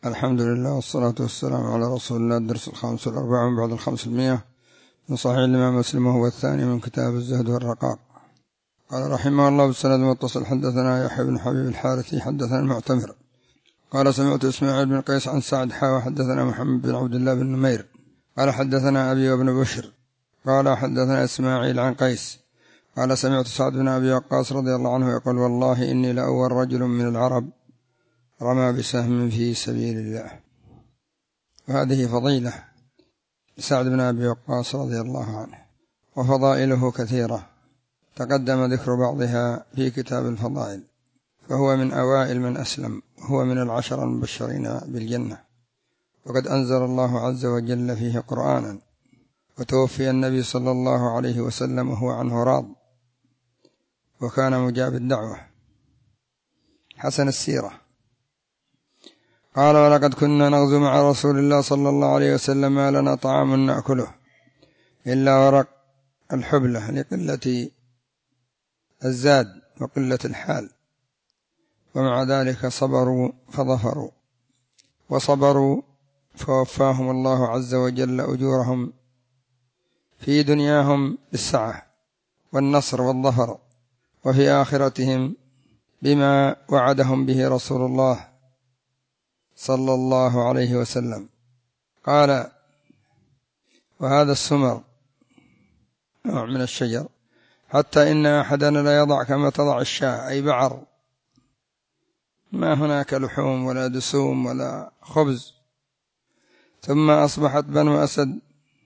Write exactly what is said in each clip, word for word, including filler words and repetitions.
الحمد لله والصلاة والسلام على رسول الله. الدرس الخامس والأربعون بعد الخمس المئة من صحيح الإمام مسلم، وهو الثاني من كتاب الزهد والرقاق. قال رحمه الله بالسند المتصل: حدثنا يحيى بن حبيب الحارثي حدثنا المعتمر قال سمعت إسماعيل بن قيس عن سعد حا حدثنا محمد بن عبد الله بن نمير قال حدثنا أبي وابن بشر قال حدثنا إسماعيل عن قيس قال سمعت سعد بن أبي وقاص رضي الله عنه يقول: والله إني لأول رجل من العرب رمى بسهم في سبيل الله. وهذه فضيلة سعد بن أبي وقاص رضي الله عنه، وفضائله كثيرة تقدم ذكر بعضها في كتاب الفضائل، فهو من أوائل من أسلم، وهو من العشر المبشرين بالجنة، وقد أنزل الله عز وجل فيه قرآنا، وتوفي النبي صلى الله عليه وسلم وهو عنه راض، وكان مجاب الدعوة حسن السيرة. قال: ولقد كنا نغزو مع رسول الله صلى الله عليه وسلم ما لنا طعام نأكله إلا ورق الحبلة لقلة الزاد وقلة الحال، ومع ذلك صبروا فظفروا، وصبروا فوفاهم الله عز وجل أجورهم في دنياهم بالسعة والنصر والظفر، وفي آخرتهم بما وعدهم به رسول الله صلى الله عليه وسلم. قال: وهذا السمر نوع من الشجر، حتى إن أحدنا لا يضع كما تضع الشاة، أي بعر، ما هناك لحوم ولا دسوم ولا خبز. ثم أصبحت بنو أسد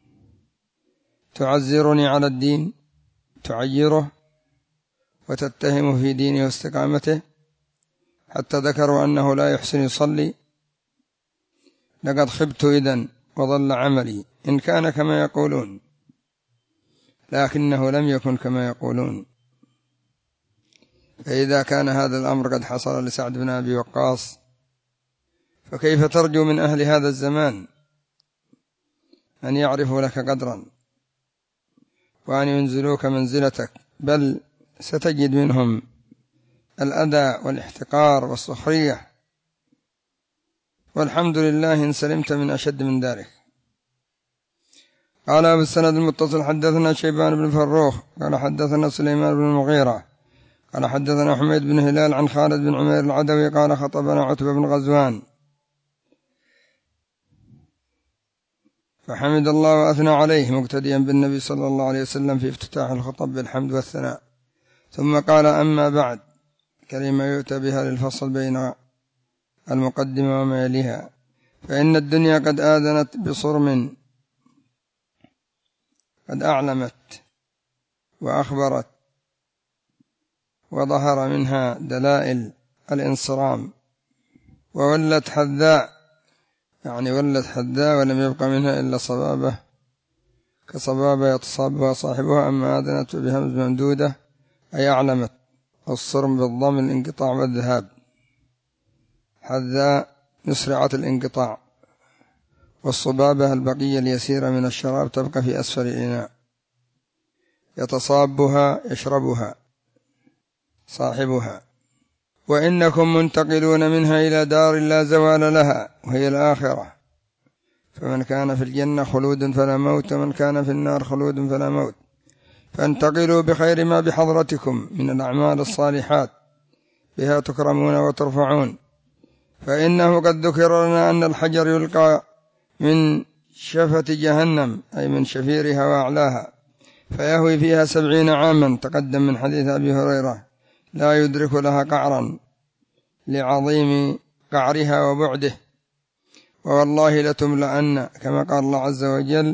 تعزرني على الدين، تعيره وتتهم في دينه واستقامته، حتى ذكروا أنه لا يحسن يصلي. لقد خبت إذن وضل عملي إن كان كما يقولون، لكنه لم يكن كما يقولون. فإذا كان هذا الأمر قد حصل لسعد بن أبي وقاص، فكيف ترجو من أهل هذا الزمان أن يعرفوا لك قدرا وأن ينزلوك منزلتك؟ بل ستجد منهم الأذى والاحتقار والسخرية، والحمد لله إن سلمت من أشد من ذلك. قال بالسند المتصل: حدثنا شيبان بن فروخ قال حدثنا سليمان بن المغيرة قال حدثنا حميد بن هلال عن خالد بن عمير العدوي قال خطبنا عتبة بن غزوان فحمد الله وأثنى عليه، مقتديا بالنبي صلى الله عليه وسلم في افتتاح الخطب بالحمد والثناء. ثم قال: أما بعد، كلمة يؤتى بها للفصل بين المقدمة وما يليها، فإن الدنيا قد آذنت بصرم، قد أعلمت وأخبرت، وظهر منها دلائل الانصرام، وولت حذاء، يعني ولت حذاء ولم يبق منها إلا صبابة، كصبابة يتصابها صاحبها. أما آذنت بهمز ممدودة أي أعلمت، الصرم بالضم الانقطاع والذهاب، حذاء مسرعة الانقطاع، والصبابة البقية اليسيرة من الشراب تبقى في أسفل الإناء، يتصابها يشربها صاحبها. وإنكم منتقلون منها إلى دار لا زوال لها، وهي الآخرة، فمن كان في الجنة خلود فلا موت، ومن كان في النار خلود فلا موت. فانتقلوا بخير ما بحضرتكم من الأعمال الصالحات، بها تكرمون وترفعون. فإنه قد ذكر لنا أن الحجر يلقى من شفة جهنم، أي من شفيرها وأعلاها، فيهوي فيها سبعين عاما، تقدم من حديث أبي هريرة، لا يدرك لها قعرا لعظيم قعرها وبعده. ووالله لتملأن، كما قال الله عز وجل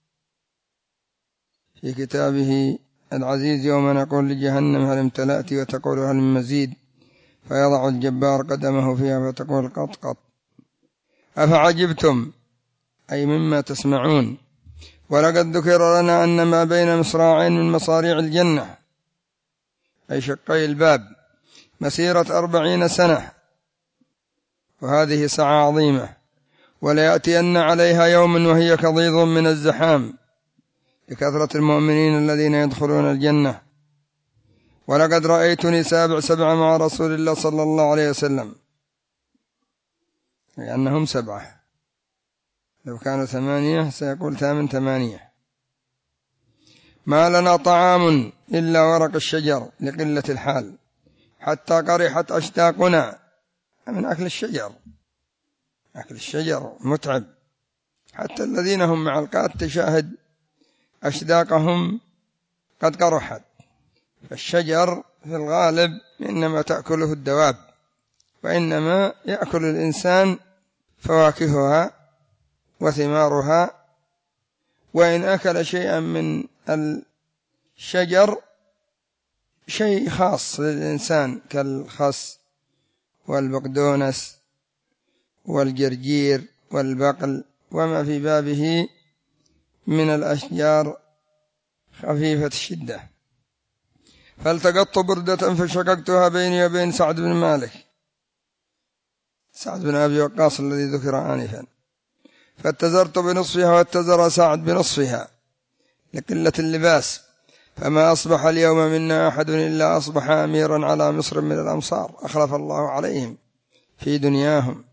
في كتابه العزيز: يوم نقول لجهنم هل امتلأت، وتقول هل من مزيد، فيضع الجبار قدمه فيها فتقول قط قط. أفعجبتم، أي مما تسمعون. ولقد ذكر لنا أن ما بين مصراعين من مصاريع الجنة، أي شقي الباب، مسيرة أربعين سنة، وهذه ساعة عظيمة. وليأتين عليها يوم وهي كضيض من الزحام، لكثرة المؤمنين الذين يدخلون الجنة. ولقد رأيتني سابع سبع مع رسول الله صلى الله عليه وسلم، لأنهم سبعة، لو كانوا ثمانية سيقول ثامن ثمانية. ما لنا طعام إلا ورق الشجر لقلة الحال حتى قرحت أشداقنا، من أكل الشجر. أكل الشجر متعب، حتى الذين هم مع القات تشاهد أشداقهم قد قرحت. فالشجر في الغالب إنما تأكله الدواب، وإنما يأكل الإنسان فواكهها وثمارها، وإن أكل شيئا من الشجر شيء خاص للإنسان كالخس والبقدونس والجرجير والبقل وما في بابه من الأشجار خفيفة الشدة. فالتقطت بردة فشققتها بيني وبين سعد بن مالك، سعد بن أبي وقاص الذي ذكر آنفا، فاتزرت بنصفها واتزر سعد بنصفها لقلة اللباس، فما أصبح اليوم منا أحد إلا أصبح أميرا على مصر من الأمصار أخلف الله عليهم في دنياهم.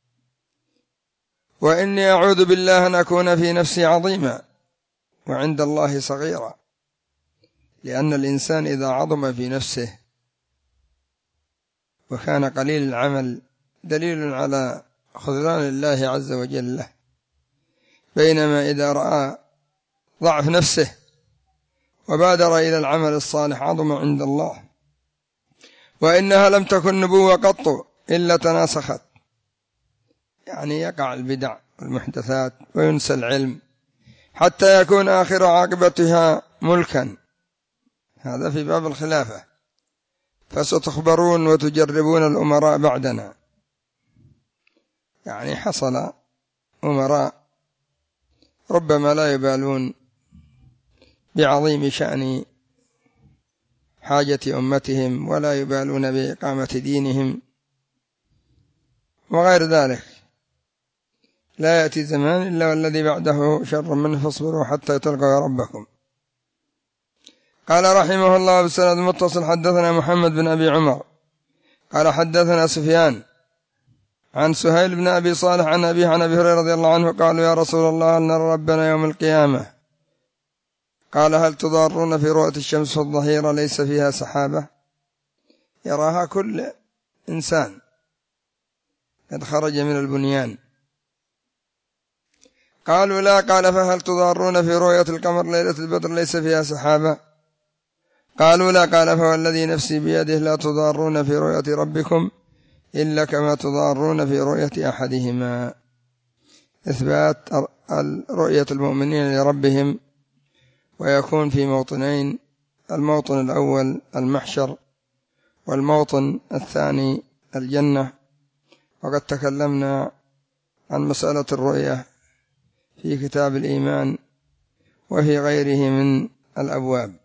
وإني أعوذ بالله أن أكون في نفسي عظيما وعند الله صغيرا، لأن الإنسان إذا عظم في نفسه وكان قليل العمل دليل على خذلان الله عز وجل له، بينما إذا رأى ضعف نفسه وبادر إلى العمل الصالح عظم عند الله. وإنها لم تكن نبوة قط إلا تناسخت، يعني يقع البدع والمحدثات وينسى العلم حتى يكون آخر عاقبتها ملكا، هذا في باب الخلافة. فستخبرون وتجربون الأمراء بعدنا، يعني حصل أمراء ربما لا يبالون بعظيم شأن حاجة أمتهم ولا يبالون بإقامة دينهم وغير ذلك. لا يأتي زمان إلا والذي بعده شر منه، فاصبروا حتى تلقوا ربكم. قال رحمه الله بسند متصل حدثنا محمد بن أبي عمر قال حدثنا سفيان عن سهيل بن أبي صالح عن أبيه عن أبي هريرة رضي الله عنه قالوا يا رسول الله هل نرى ربنا يوم القيامة؟ قال هل تضارون في رؤية الشمس في الظهيرة ليس فيها سحابة؟ يراها كل إنسان قد خرج من البنيان. قالوا لا. قال فهل تضارون في رؤية القمر ليلة البدر ليس فيها سحابة؟ قالوا لا. قال فوالذي نفسي بيده لا تضارون في رؤية ربكم إلا كما تضارون في رؤية أحدهما. إثبات رؤية المؤمنين لربهم، ويكون في موطنين: الموطن الأول المحشر، والموطن الثاني الجنة. وقد تكلمنا عن مسألة الرؤية في كتاب الإيمان وفي غيره من الأبواب.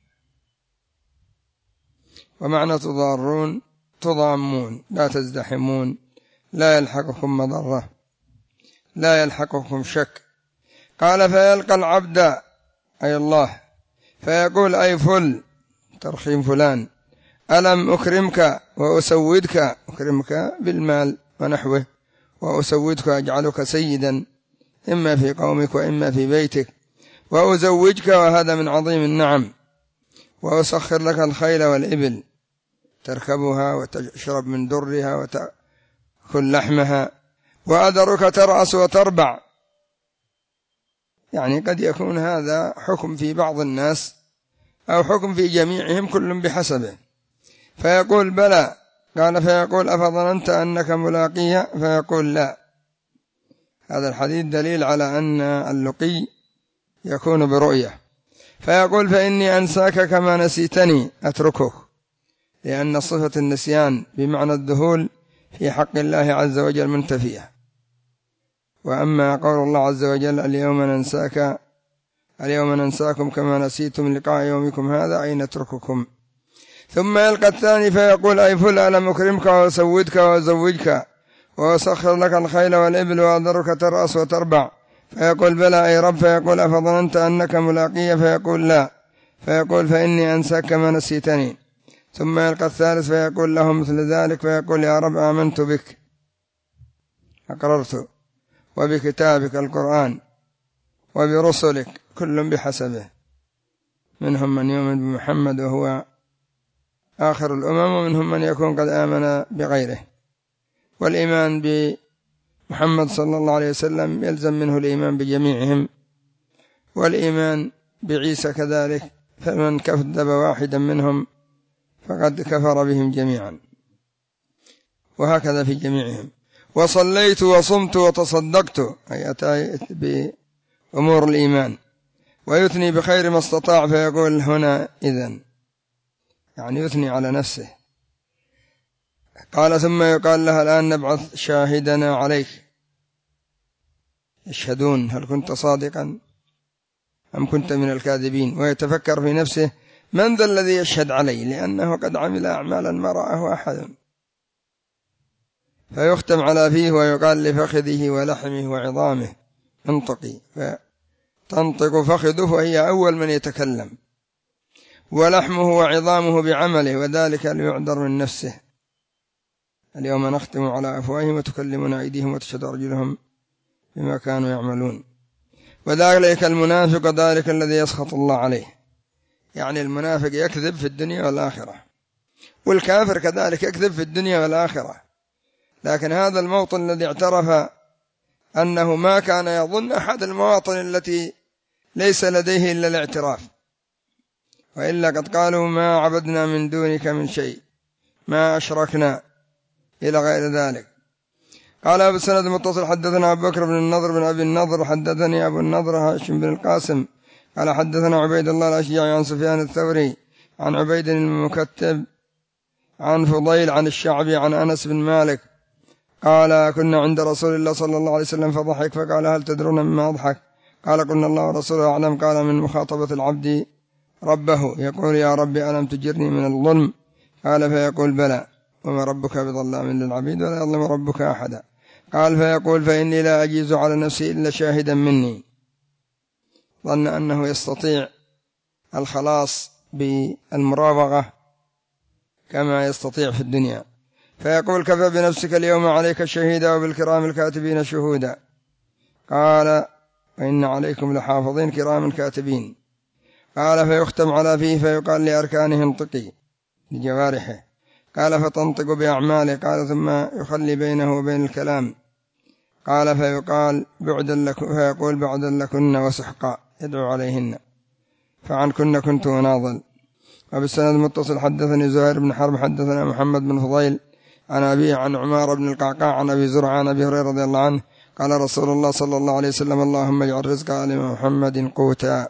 ومعنى تضارون تضامون، لا تزدحمون، لا يلحقكم مضرة، لا يلحقكم شك. قال فيلقى العبد أي الله فيقول أي فل ترخيم فلان ألم أكرمك وأسودك، أكرمك بالمال ونحوه، وأسودك أجعلك سيدا إما في قومك وإما في بيتك، وأزوجك وهذا من عظيم النعم، وأسخر لك الخيل والإبل تركبها وتشرب من درها وتأكل لحمها، وأذرك ترأس وتربع. يعني قد يكون هذا حكم في بعض الناس أو حكم في جميعهم كل بحسبه. فيقول بلى. قال فيقول أفظننت أنك ملاقية؟ فيقول لا. هذا الحديث دليل على أن اللقي يكون برؤية. فيقول فإني أنساك كما نسيتني أتركك، لأن صفة النسيان بمعنى الذهول في حق الله عز وجل منتفية. وأما قول الله عز وجل اليوم ننساك اليوم ننساكم كما نسيتم لقاء يومكم هذا أي نترككم. ثم يلقى الثاني فيقول أي فل ألم أكرمك وأسودك وأزوجك وأسخر لك الخيل والإبل وأذرك ترأس وتربع؟ فيقول بلى أي رب. فيقول أفظننت أنك ملاقية؟ فيقول لا. فيقول فإني أنساك كما نسيتني. ثم يلقى الثالث فيقول له مثل ذلك، فيقول يا رب آمنت بك أقررت، وبكتابك القرآن، وبرسلك كل بحسبه، منهم من يؤمن بمحمد وهو آخر الأمم، ومنهم من يكون قد آمن بغيره. والإيمان بمحمد صلى الله عليه وسلم يلزم منه الإيمان بجميعهم، والإيمان بعيسى كذلك، فمن كذب واحدا منهم فقد كفر بهم جميعا، وهكذا في جميعهم. وصليت وصمت وتصدقت، أي أتيت بأمور الإيمان. ويثني بخير ما استطاع، فيقول هنا إذن، يعني يثني على نفسه. قال ثم يقال لها الآن نبعث شاهدنا عليك، يشهدون هل كنت صادقا أم كنت من الكاذبين. ويتفكر في نفسه من ذا الذي يشهد علي، لأنه قد عمل أعمالا ما رآه أحد. فيختم على فيه ويقال لفخذه ولحمه وعظامه انطقي، فتنطق فخذه وهي أول من يتكلم، ولحمه وعظامه بعمله، وذلك ليعذر من نفسه. اليوم نختم على أفواههم وتكلمنا أيديهم وتشهد أرجلهم بما كانوا يعملون. وذلك المنافق ذلك الذي يسخط الله عليه، يعني المنافق يكذب في الدنيا والآخرة، والكافر كذلك يكذب في الدنيا والآخرة. لكن هذا الموطن الذي اعترف أنه ما كان يظن أحد المواطن التي ليس لديه إلا الاعتراف، وإلا قد قالوا ما عبدنا من دونك من شيء، ما أشركنا، إلى غير ذلك. قال أبو السند المتصل حدثنا أبو بكر بن النضر بن أبي النضر حدثني أبو النضر هاشم بن القاسم قال حدثنا عبيد الله الأشجعي عن سفيان الثوري عن عبيد المكتب عن فضيل عن الشعبي عن أنس بن مالك قال كنا عند رسول الله صلى الله عليه وسلم فضحك فقال هل تدرون مما أضحك؟ قال قلنا الله ورسوله أعلم. قال من مخاطبة العبد ربه، يقول يا ربي ألم تجرني من الظلم؟ قال فيقول بلى، وما ربك بظلام للعبيد ولا يظلم ربك أحدا. قال فيقول فإني لا أجيز على نفسي إلا شاهدا مني. ظن أنه يستطيع الخلاص بالمراوغة كما يستطيع في الدنيا، فيقول كفى بنفسك اليوم عليك شهيدا وبالكرام الكاتبين شهودا. قال وإن عليكم لحافظين كرام كاتبين. قال فيختم على فيه فيقال لأركانه انطقي لجوارحه، قال فتنطق بأعماله. قال ثم يخلي بينه وبين الكلام. قال فيقال بعدا لكن، فيقول بعدا لكن وسحقا، يدعو عليهن، فعن كن كنت وناضل. وبالسند المتصل حدثني زهير بن حرب حدثنا محمد بن فضيل عن أبيه عن عمار بن القعقاع عن أبي زرعة عن أبي هريرة رضي الله عنه قال رسول الله صلى الله عليه وسلم اللهم اجعل رزق آل محمد قوتا.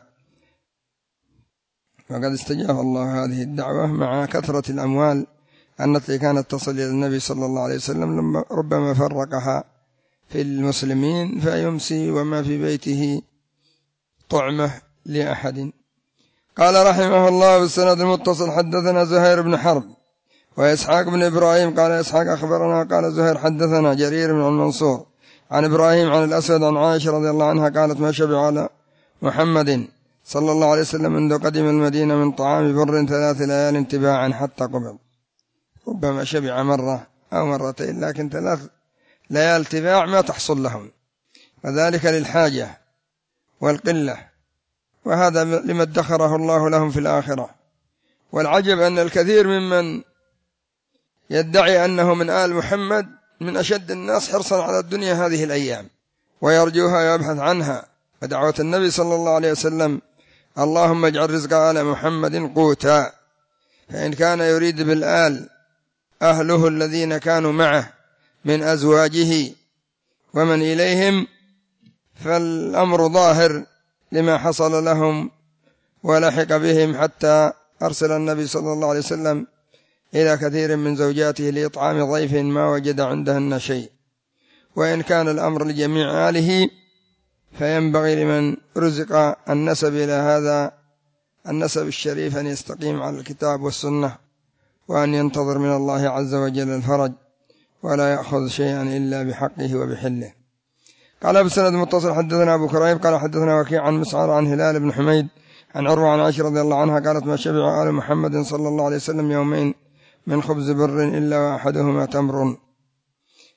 وقد استجاب الله هذه الدعوة مع كثرة الأموال التي كانت تصل إلى النبي صلى الله عليه وسلم، لما ربما فرقها في المسلمين فيمسي وما في بيته طعمة لأحد. قال رحمه الله بالسند المتصل حدثنا زهير بن حرب وإسحاق بن إبراهيم قال إسحاق أخبرنا قال زهير حدثنا جرير بن المنصور عن إبراهيم عن الأسود عن عائشة رضي الله عنها قالت ما شبع على محمد صلى الله عليه وسلم منذ قدم المدينة من طعام بر ثلاث ليال تباعا حتى قبض. ربما شبع مرة أو مرتين، لكن ثلاث ليال تباع ما تحصل لهم، وذلك للحاجة والقلة، وهذا لما ادخره الله لهم في الآخرة. والعجب أن الكثير ممن يدعي أنه من آل محمد من أشد الناس حرصا على الدنيا هذه الأيام، ويرجوها ويبحث عنها. ودعوة النبي صلى الله عليه وسلم اللهم اجعل رزق آل محمد قوتا، فإن كان يريد بالآل أهله الذين كانوا معه من أزواجه ومن إليهم، فالأمر ظاهر لما حصل لهم ولحق بهم، حتى أرسل النبي صلى الله عليه وسلم إلى كثير من زوجاته لإطعام ضيف ما وجد عندهن شيء. وإن كان الأمر لجميع آله فينبغي لمن رزق النسب إلى هذا النسب الشريف أن يستقيم على الكتاب والسنة، وأن ينتظر من الله عز وجل الفرج، ولا يأخذ شيئا إلا بحقه وبحله. قال بسند متصل حدثنا أبو كريب قال حدثنا وكيع عن مسعر عن هلال بن حميد عن عروة عن عائشة رضي الله عنها قالت ما شبع آل محمد صلى الله عليه وسلم يومين من خبز بر إلا وأحدهما تمر.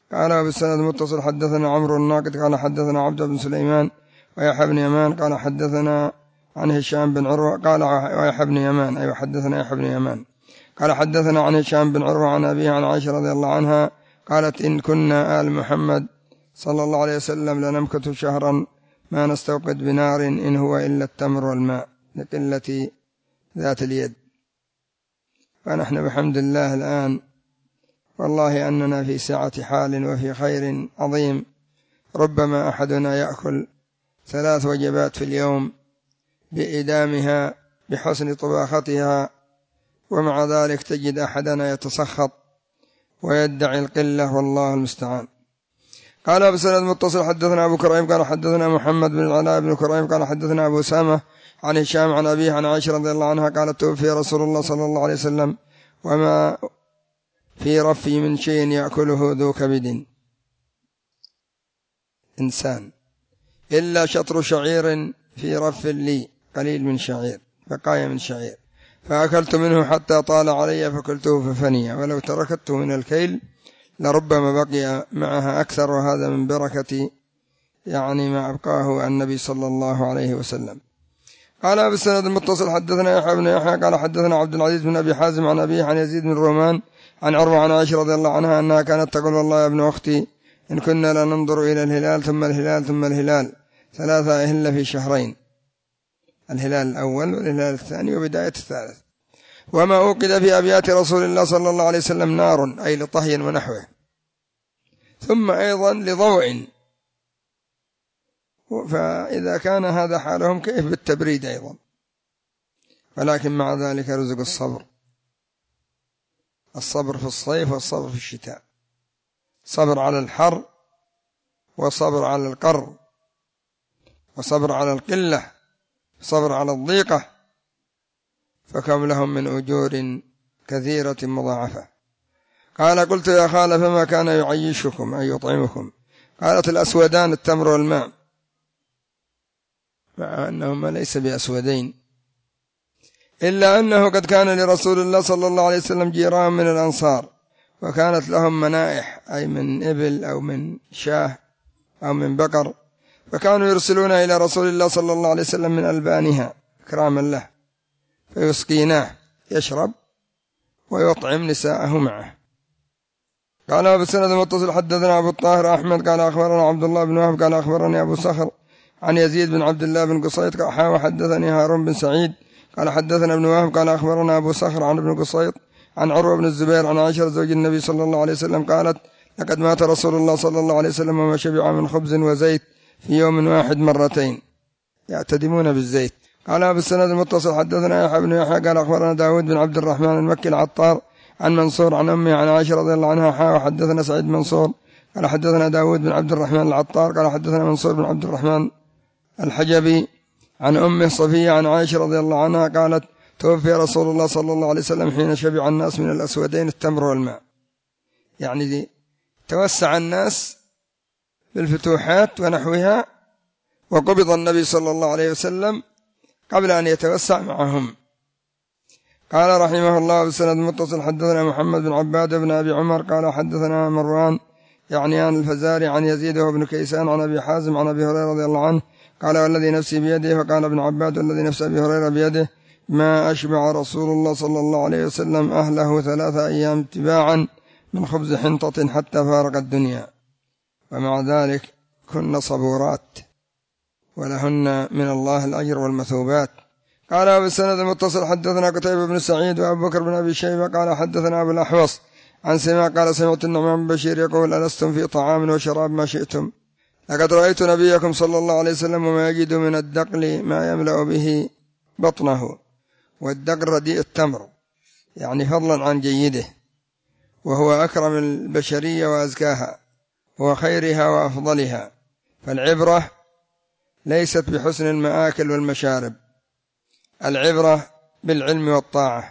قال بالسند المتصل حدثنا عمرو الناقد قال حدثنا عبد بن سليمان ويحيى بن يمان قال حدثنا عن هشام بن عروة قال ويحيى بن يمان أيوة حدثنا يحيى بن يمان قال حدثنا عن هشام بن عروة عن أبيه عن عائشة رضي الله عنها قالت إن كنا آل محمد صلى الله عليه وسلم لنمكث شهرا ما نستوقد بنار إن هو إلا التمر والماء لقلة ذات اليد. فنحن بحمد الله الآن والله أننا في سعة حال وفي خير عظيم، ربما أحدنا يأكل ثلاث وجبات في اليوم بإدامها بحسن طباختها، ومع ذلك تجد أحدنا يتسخط ويدعي القلة والله المستعان. قال بسند متصل حدثنا أبو كريم قال حدثنا محمد بن العلاء بن كريم قال حدثنا أبو سامة عن هشام عن أبيه عن عائشة رضي الله عنها قالت توفي رسول الله صلى الله عليه وسلم وما في رفي من شيء يأكله ذو كبد إنسان إلا شطر شعير في رف لي قليل من شعير بقايا من شعير فأكلت منه حتى طال علي فكلته ففني، ولو تركته من الكيل لربما بقي معها أكثر، وهذا من بركة يعني ما أبقاه النبي صلى الله عليه وسلم. قال بالسند المتصل حدثنا يحيى بن يحيى قال حدثنا عبد العزيز بن أبي حازم عن أبيه عن يزيد بن رومان عن عروة عن عائشة رضي الله عنها أنها كانت تقول والله يا ابن أختي إن كنا لننظر إلى الهلال ثم الهلال ثم الهلال ثلاثة أهل في شهرين، الهلال الأول والهلال الثاني وبداية الثالث، وما أوقد في أبيات رسول الله صلى الله عليه وسلم نار أي لطهي ونحوه، ثم أيضا لضوء، فإذا كان هذا حالهم كيف بالتبريد أيضا؟ ولكن مع ذلك رزق الصبر، الصبر في الصيف والصبر في الشتاء، صبر على الحر وصبر على القر وصبر على القلة صبر على الضيقة، فكم لهم من أجور كثيرة مضاعفة. قال قلت يا خال فما كان يعيشكم أي يطعمكم؟ قالت الأسودان التمر والماء، مع أنهما ليس بأسودين، إلا أنه قد كان لرسول الله صلى الله عليه وسلم جيران من الأنصار وكانت لهم منائح أي من إبل أو من شاه أو من بقر، فكانوا يرسلون إلى رسول الله صلى الله عليه وسلم من ألبانها إكراما له فيسقيناه يشرب ويطعم نساءه معه. قال بالسند المتصل حدثنا أبو الطاهر أحمد قال أخبرنا عبد الله بن وهب قال أخبرني أبو صخر عن يزيد بن عبد الله بن قصيط قال وحدثني هارون بن سعيد قال حدثنا ابن وهب قال أخبرنا أبو صخر عن ابن قصيط عن عروة بن الزبير عن عائشة زوج النبي صلى الله عليه وسلم قالت لقد مات رسول الله صلى الله عليه وسلم وما شبع من خبز وزيت في يوم واحد مرتين يعتدمون بالزيت. قال بالسند المتصل حدثنا يحيى بن يحيى قال أخبرنا داود بن عبد الرحمن المكي العطار عن منصور عن أمي عن عائشة رضي الله عنها حا وحدثنا سعيد منصور قال حدثنا داود بن عبد الرحمن العطار قال حدثنا منصور بن عبد الرحمن الحجبي عن أمه صفية عن عائشة رضي الله عنها قالت توفي رسول الله صلى الله عليه وسلم حين شبع الناس من الأسودين التمر والماء، يعني دي توسع الناس بالفتوحات ونحوها وقبض النبي صلى الله عليه وسلم قبل أن يتوسع معهم. قال رحمه الله بسند متصل حدثنا محمد بن عباد بن أبي عمر قال حدثنا مروان يعني عن الفزاري عن يزيد وابن كيسان عن أبي حازم عن أبي هريرة رضي الله عنه قال والذي نفسي بيده، فقال ابن عباد والذي نفس أبي هريرة بيده ما أشبع رسول الله صلى الله عليه وسلم أهله ثلاثة أيام تباعا من خبز حنطة حتى فارق الدنيا، ومع ذلك كن صبورات ولهن من الله الأجر والمثوبات. قال بالسند المتصل حدثنا قتيبة بن سعيد وأبو بكر بن أبي شيبة قال حدثنا أبو الأحوص عن سماع قال سمعت النعمان بن بشير يقول ألستم في طعام وشراب ما شئتم؟ لقد رأيت نبيكم صلى الله عليه وسلم وما يجد من الدقل ما يملأ به بطنه، والدقل رديء التمر يعني فضلا عن جيده، وهو أكرم البشرية وأزكاها وخيرها وأفضلها، فالعبرة ليست بحسن المآكل والمشارب، العبرة بالعلم والطاعة.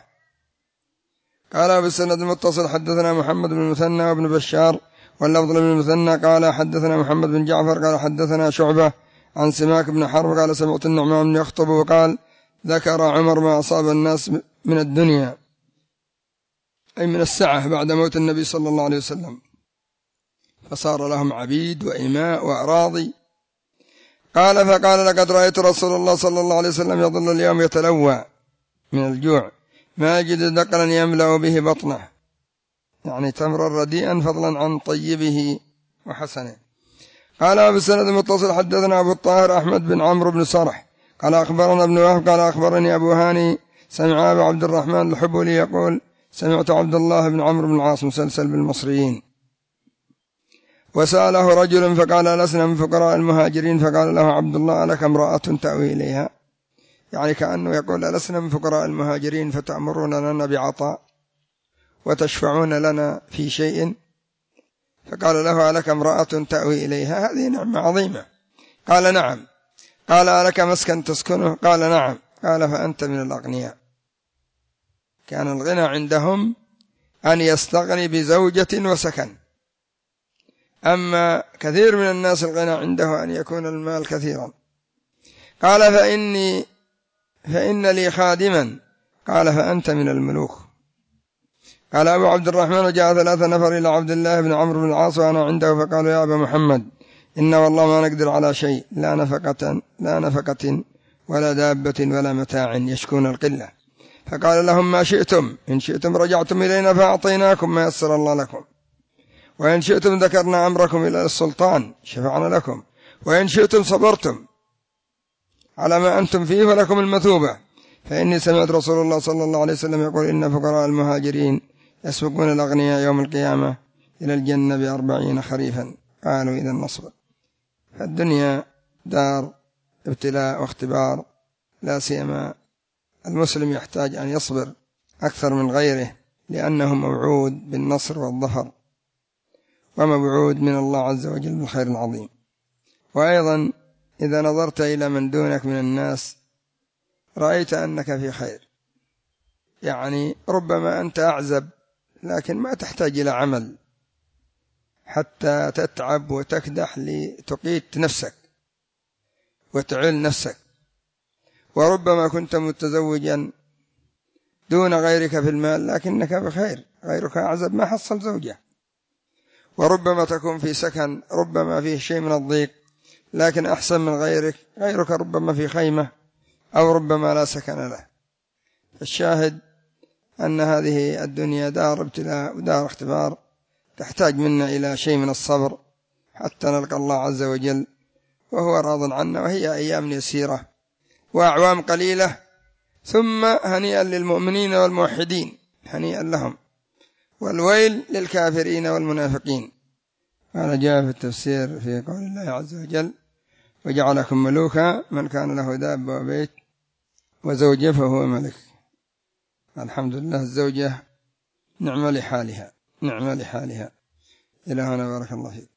قال بالسند المتصل حدثنا محمد بن المثنى وابن بشار واللفظ بن المثنى قال حدثنا محمد بن جعفر قال حدثنا شعبة عن سماك بن حرب قال سمعت النعمان بن يخطب وقال ذكر عمر ما أصاب الناس من الدنيا أي من السعة بعد موت النبي صلى الله عليه وسلم، فصار لهم عبيد وإماء وأراضي. قال فقال لقد رأيت رسول الله صلى الله عليه وسلم يظل اليوم يتلوى من الجوع ما يجد دقلا يملأ به بطنه، يعني تمرا رديئا فضلا عن طيبه وحسنه. قال أبو السند المتصل حدثنا أبو الطاهر أحمد بن عمرو بن صرح قال أخبرنا ابن وهب قال أخبرني أبو هاني سمع أبو عبد الرحمن الحبولي يقول سمعت عبد الله بن عمرو بن العاص مسلسل بالمصريين وسأله رجل فقال ألسنا من فقراء المهاجرين؟ فقال له عبد الله لك امرأة تأوي إليها، يعني كأنه يقول ألسنا من فقراء المهاجرين فتأمرون لنا بعطاء وتشفعون لنا في شيء؟ فقال له ألك امرأة تأوي إليها؟ هذه نعمة عظيمة. قال نعم. قال ألك مسكن تسكنه؟ قال نعم. قال فأنت من الأغنياء. كان الغنى عندهم أن يستغني بزوجة وسكن، أما كثير من الناس الغنى عنده أن يكون المال كثيرا. قال فإني فإن لي خادما. قال فأنت من الملوك. قال أبو عبد الرحمن وجاء ثلاثة نفر إلى عبد الله بن عمرو بن العاص وأنا عنده فقالوا يا أبا محمد إن والله ما نقدر على شيء، لا نفقة لا نفقة ولا دابة ولا متاع، يشكون القلة. فقال لهم ما شئتم، إن شئتم رجعتم إلينا فأعطيناكم ما يسر الله لكم، وإن شئتم ذكرنا أمركم إلى السلطان شفعنا لكم، وإن شئتم صبرتم على ما أنتم فيه فلكم المثوبة. فإني سمعت رسول الله صلى الله عليه وسلم يقول إن فقراء المهاجرين يسبقون الأغنياء يوم القيامة إلى الجنة بأربعين خريفا. قالوا إذا نصبر. فالدنيا دار ابتلاء واختبار، لا سيما المسلم يحتاج أن يصبر أكثر من غيره، لأنه موعود بالنصر والظفر وموعود من الله عز وجل بالخير العظيم. وأيضا إذا نظرت إلى من دونك من الناس رأيت أنك في خير، يعني ربما أنت أعزب لكن ما تحتاج إلى عمل حتى تتعب وتكدح لتقيت نفسك وتعل نفسك، وربما كنت متزوجا دون غيرك في المال لكنك بخير، غيرك أعزب ما حصل زوجة، وربما تكون في سكن ربما فيه شيء من الضيق لكن أحسن من غيرك، غيرك ربما في خيمة أو ربما لا سكن له. الشاهد أن هذه الدنيا دار ابتلاء ودار اختبار، تحتاج منا إلى شيء من الصبر حتى نلقى الله عز وجل وهو راض عنا، وهي أيام يسيرة وأعوام قليلة، ثم هنيئا للمؤمنين والموحدين، هنيئا لهم، والويل للكافرين والمنافقين. قال جاء في التفسير في قول الله عز وجل وجعلكم ملوكا من كان له دابة وبيت وزوجة فهو ملك. الحمد لله الزوجة نعمة لحالها، نعمة لحالها. إلى هنا بارك الله فيك.